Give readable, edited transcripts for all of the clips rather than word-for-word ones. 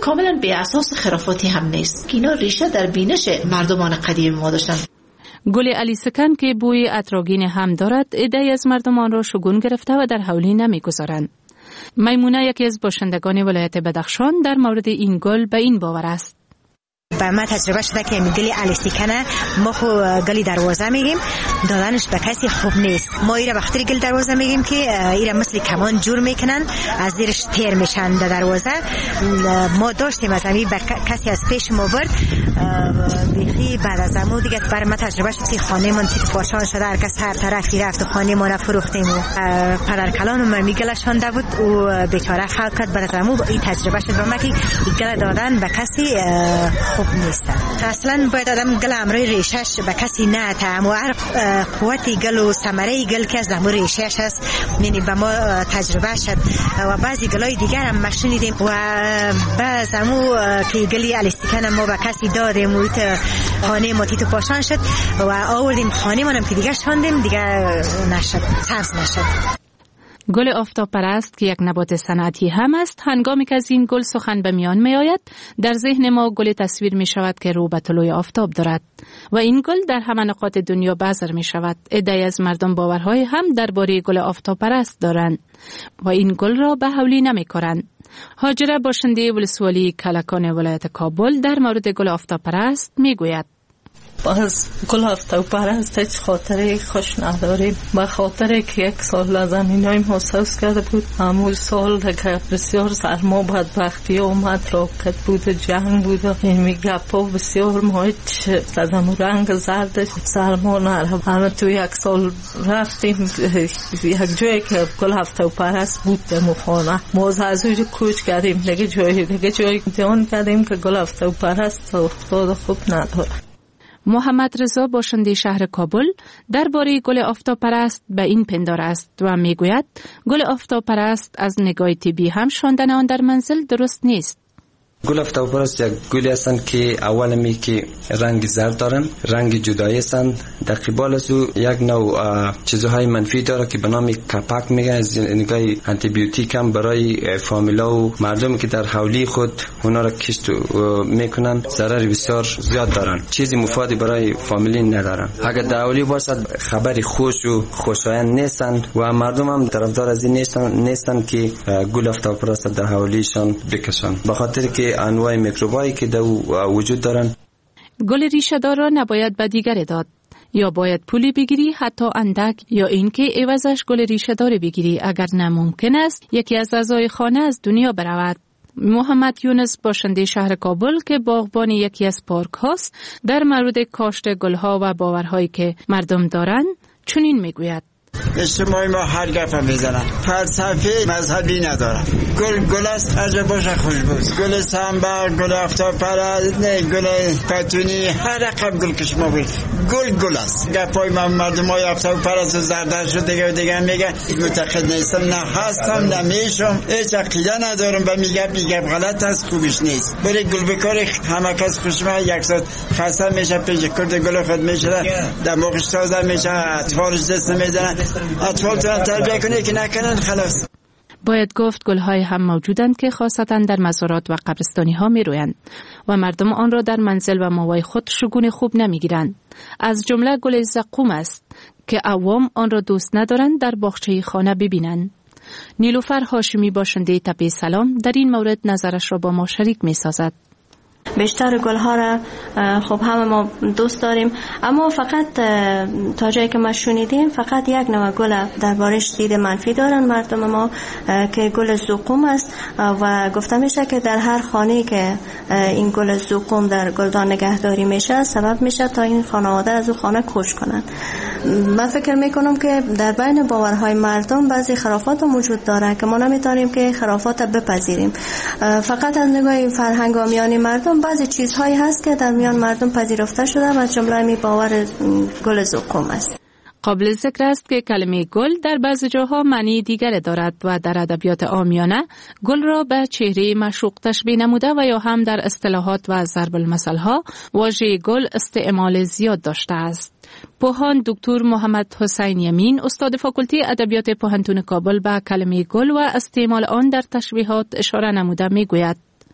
کاملا بی اساس خرافاتی هم نیست. اینا ریشه در بینش مردمان قدیم ما داشتن. گل علی سکن که بوی اتراگین هم دارد، عده‌ای از مردمان را شگون گرفته و در حولی نمی‌گذارند. میمونه یکی از باشندگان ولایت بدخشان در مورد این گل به این باور است. با ما تجربه شده که گل علی سکن ما خو گلی دروازه میگیم، دادنش به کسی خوب نیست. ما ایره بخاطر گل دروازه میگیم که ایره مثل کمان جور میکنن، از زیرش تیر میشن در دروازه. ما داشتیم از همین کسی از پیش ما برد بیخی بعد از امو دیگه بر ما تجربه شد که خانه من تیک پاشان شده، هر کس هر طرفی رفت و خانه ما فروختیم و پدر کلانم میگلشانده بود و بیچاره خلق کرد. بعد از امو این تجربه شد به ما که گل دادن به کسی خوب نیست. اصلا باید آدم گل امروی ریشش به کسی نه تا و هر قوتی گل و ثمره گل که از امروی ریشش هست. یعنی به ما تجربه شد و بعضی گلای دیگر هم مشنیدیم و بعض امو که گلی علی سکن ما به کسی دادیم و خانه ما تیتو پاشان شد و آوردیم خانه منم که دیگه شاندیم دیگه نشد، سبز نشد. گل آفتاب پرست که یک نبات صنعتی هم است، هنگامی که از این گل سخن به میان می آید در ذهن ما گل تصویر می شود که رو به طلوع آفتاب دارد و این گل در همه نقاط دنیا بذر می شود. عده‌ای از مردم باورهای هم درباره گل آفتاب پرست دارند و این گل را به حولی نمی کنند. هاجره باشنده ولسوالی کلکان ولایت کابل در مورد گل آفتاب پرست می گوید. باز گل آفتاب پرست هیچ خاطره خوش نداریم. با خاطره که یک سال زمینای محسوس کرده بود، همون سال که بسیار سرما بدبختی اومد، راکت بود و جنگ بود و این گپا بسیار ما هیچ زدم رنگ زرد سرما نرم. همه تو یک سال رفتیم یک جایی که گل آفتاب پرست بود در مخانه، ما از اونجا کوچ کردیم دیگه جایی دیان کردیم که گل آفتاب پرست افتاد خوب نداره. محمد رضا باشنده شهر کابل درباره گل آفتاب پرست به این پندار است و میگوید گل آفتاب پرست از نگاه طبی هم شاندن آن در منزل درست نیست. گل آفتاب پرست یک گلی هستند که اول می که رنگ زرد دارن، رنگ جدایی هستند. در قبال از او یک نوع چیزهای منفی داره که به نام کپک میگن، از نگاه آنتی بیوتیک هم برای فامیلا و مردمی که در حولی خود اونا را کشت میکنن ضرر بسیار زیاد دارن، چیزی مفیدی برای فامیلی ندارن. اگر در حولی باشد خبری خوش و خوشایند نیستند و مردم هم طرفدار از این نیستند که گل آفتاب پرست در حولیشان بکشن، به خاطر که انواع میکروبایی که در وجود دارن. گل ریشه دار را نباید به دیگری داد، یا باید پولی بگیری حتی اندک، یا اینکه عوضش گل ریشه دار بگیری اگر ناممکن است یکی از اعضای خانه از دنیا برود. محمد یونس باشنده شهر کابل که باغبان یکی از پارک هاست در مورد کاشت گلها و باورهایی که مردم دارند چنین میگوید. اجتماعی ما هر گفه میزنن، فلسفه مذهبی ندارن. گل است هر باشه خوشبوست، گل سنبر، گل آفتاب پرست، نه گل پتونی، هر رقم گل که شما بید گل است. گفای من مردم های آفتاب پرست و زردش رو دیگه میگن متقد نیستم، نه هستم نه میشم، هیچ عقیده ندارم و میگم غلط است، خوبش نیست. بری گل بکاری همه کس خوشم یک ساعت خسته میشه، پیش کرد گل خود میشه، دماغش تازه میشه، اطفالش دست میزنن، اطفال تو تربیه کنه که نکنن خلاص. باید گفت گل‌های هم موجودند که خاصتاً در مزارات و قبرستانی‌ها می‌رویند و مردم آن را در منزل و ماوای خود شگون خوب نمی‌گیرند. از جمله گل زقوم است که عوام آن را دوست ندارند در باغچه خانه ببینند. نیلوفر هاشمی باشنده تپه سلام در این مورد نظرش را با ما شریک می‌سازد. بیشتر گل‌ها را خب همه ما دوست داریم، اما فقط تا جایی که ما شنیدیم فقط یک نوع گل دربارش دید منفی دارن مردم ما که گل زقوم است و گفته میشه که در هر خانه‌ای که این گل زقوم در گلدان نگهداری میشه سبب میشه تا این خانواده از اون خانه کوچ کنند. من فکر میکنم که در بین باورهای مردم بعضی خرافات موجود داره که ما نمیتونیم که خرافات بپذیریم. فقط از نگاه فرهنگ و میانی مردم بعضی چیزهایی هست که در میان مردم پذیرفته شده و جمله می باور گل زقوم است. قابل ذکر است که کلمه گل در بعضی جاها معنی دیگر دارد و در ادبیات عامیانه گل را به چهره معشوق تشبیه نموده و یا هم در اصطلاحات و ضرب المثل ها واژه گل استعمال زیاد داشته است. پوهان دکتر محمد حسین یمین استاد فاکولته ادبیات پوهنتون کابل به کلمه گل و استعمال آن در تشبیهات اشاره نموده میگوید.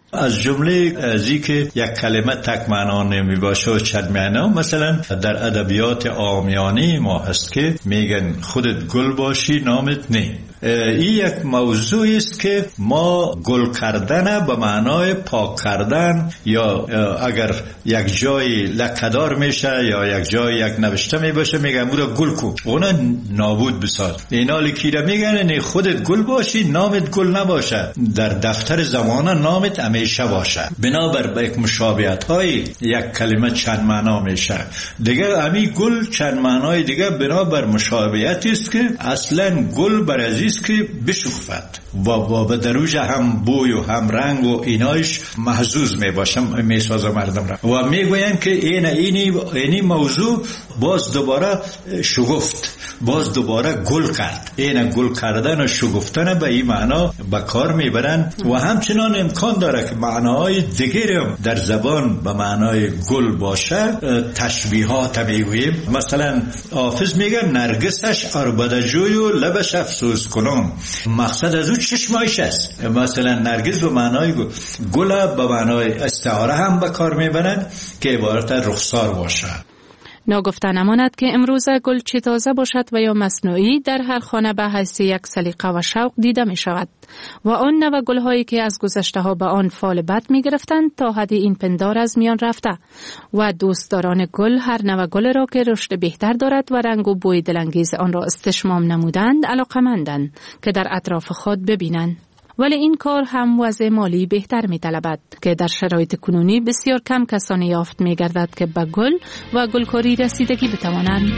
از جمله ازی که یک کلمه تک معنا نمی باشه و چند معنا، مثلا در ادبیات عامیانه ما هست که میگن خودت گل باشی نامت نی. این یک موضوع است که ما گل کردن به معنای پاک کردن، یا اگر یک جای لکه‌دار میشه یا یک جای یک نوشته می باشه میگن بودا گل کو، اونا نابود بساز. اینا لکیره میگن نه خودت گل باشی نامت گل نباشه، در دفتر زمانه نامت همیشه باشه. بنابر به یک مشابهت های یک کلمه چند معنا میشه دیگه. امی گل چند معنای دیگه بنابر مشابهتی است که اصلا گل بر است که بشکفت و به دروج هم بوی و هم رنگ و اینایش محظوظ می باشم میسازه مردم را و میگوین که اینی موضوع باز دوباره شگفت، باز دوباره گل کرد. این گل کردن و شگفتن به این معنا به کار میبرن و همچنان امکان داره که معناهای دیگری هم در زبان به معنای گل باشه. تشبیهات میگوییم، مثلا حافظ میگه نرگسش عربدجوی و لبش افسوس کنم، مقصد از او چشمایش است. مثلا نرگس به معنای گل به معنای استعاره هم به کار میبرن که عبارت رخسار باشه. ناگفته نماند که امروزه گل چه تازه باشد و یا مصنوعی در هر خانه به حیث یک سلیقه و شوق دیده می شود و آن نوع گل هایی که از گذشته ها به آن فال بد می گرفتند تا حدی این پندار از میان رفته و دوستداران گل هر نوع گل را که رشد بهتر دارد و رنگ و بوی دلانگیز آن را استشمام نمودند علاقمندند که در اطراف خود ببینند. ولی این کار هم وضع مالی بهتر می طلبد که در شرایط کنونی بسیار کم کسانی یافت می گردد که به گل و گلکاری رسیدگی بتوانند.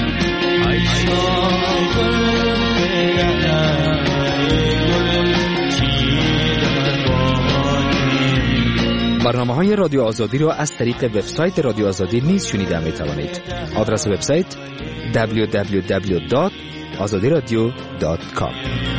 برنامه‌های رادیو آزادی را از طریق وبسایت رادیو آزادی نیز شنیده می توانید. آدرس وبسایت www.azadiradio.com.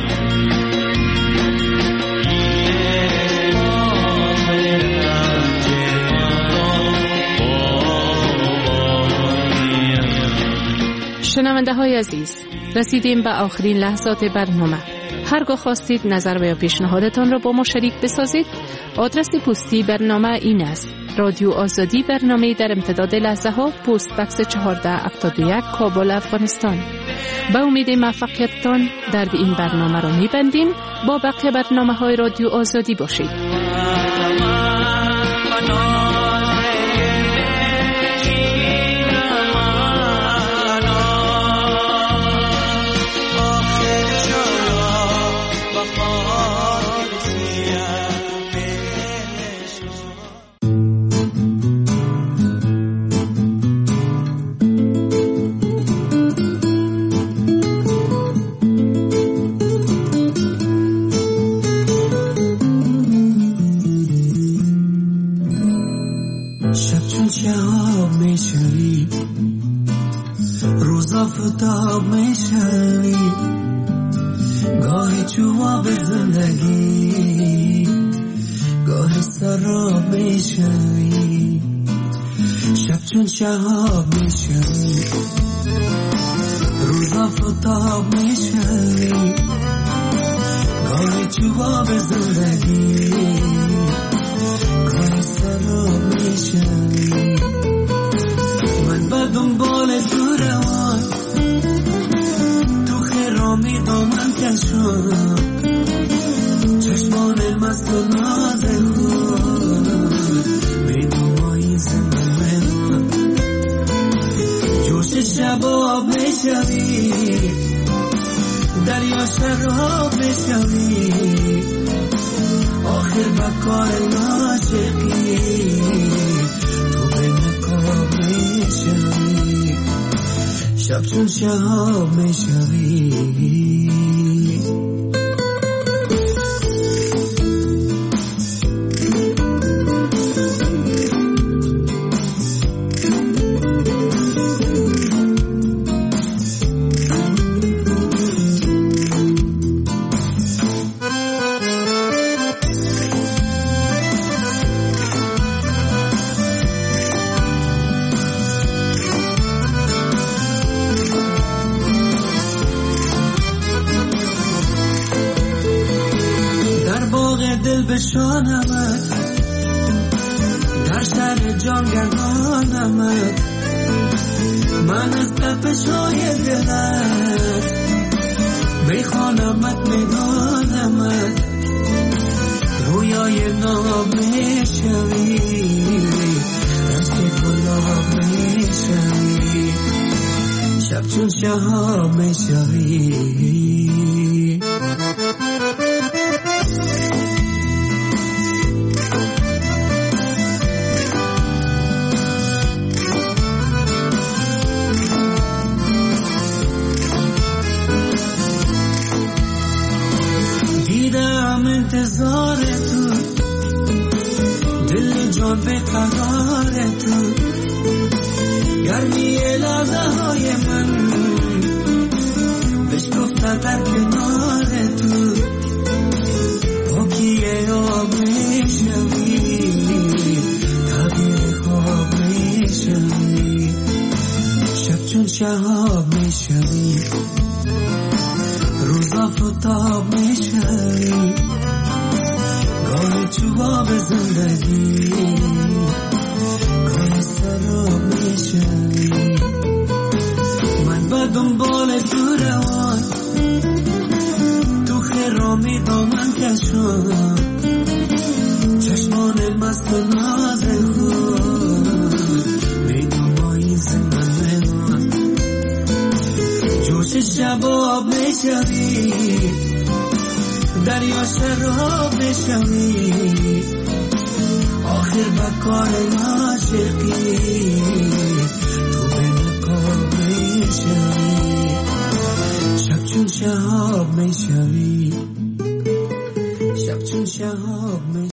شنونده های عزیز، رسیدیم به آخرین لحظات برنامه. هرگاه خواستید نظر و یا پیشنهادتان را با ما شریک بسازید، آدرس پستی برنامه این است: رادیو آزادی، برنامه در امتداد لحظه ها، پست بکس 1471 کابل، افغانستان. با امید موفقیتتان در این برنامه را می‌بندیم. با بقیه برنامه های رادیو آزادی باشید. آفتاب میشوی، گاهی جواب زندگی، گاهی سراب میشوی، شب چون شهاب میشوی، روز آفتاب میشوی، گاهی جواب زندگی، گاهی سراب میشوی. من به دنبال تو روان، تو خرامی دامن کشم، چشمان مست و ناز خود می دمایی زمان من، جوش شباب میشوی، دریا شراب میشوی، آخر بکار ناشقی شب چون شهاب میشوی. دل بشانمت جان گردانمت من از تپش‌های دلت میخوانمت میدانمت رویای ناب میشوی رشت گلاب میشوی شب چون شهاب میشوی انتظار تو دل جان به قرار تو گرمی لحظه های من بشکفته در کنار تو پاکی آب میشوی تغییر خواب میشوی شب چون شهاب میشوی روزا فتاب میشوی گاه چوباب زندگی گاه سراب میشوی من به دنبال تو روان تو خرامی دامن کشم چشمان مست و ناز خود میدون با این زمان جوش شباب میشوی دریا شراب میشوی آخر بکار عاشقی تو به نکاب میشوی شب چون شهاب میشوی شب چون شهاب